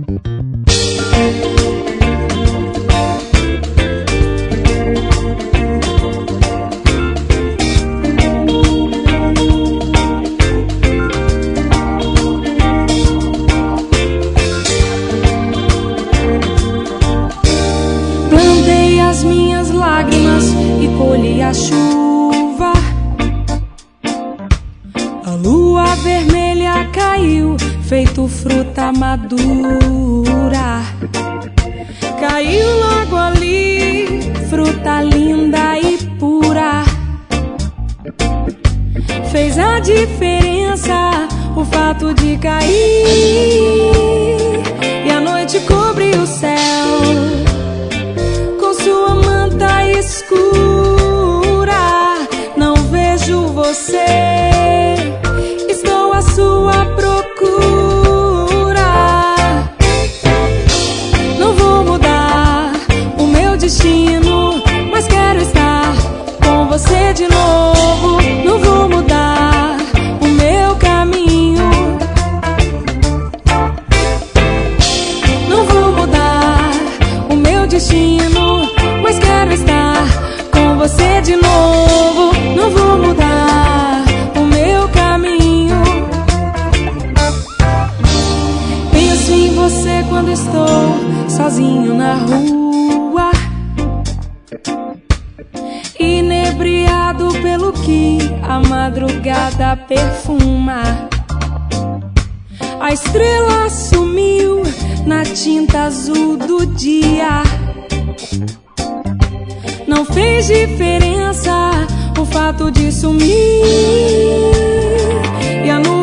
Plantei as minhas lágrimas e colhi a chuva. A lua vermelha caiu, feito fruta madura. Caiu logo ali, fruta linda e pura. Fez a diferença o fato de cair, e a noite cobre o céu com sua manta escura. Não vejo você, estou à sua procura. Não vou mudar o meu destino, mas quero estar com você de novo. Não vou mudar o meu caminho, não vou mudar o meu destino, mas quero estar com você de novo. Não vou mudar o meu caminho. Penso em você quando estou sozinho na rua, inebriado pelo que a madrugada perfuma. A estrela sumiu na tinta azul do dia. Não fez diferença o fato de sumir, e a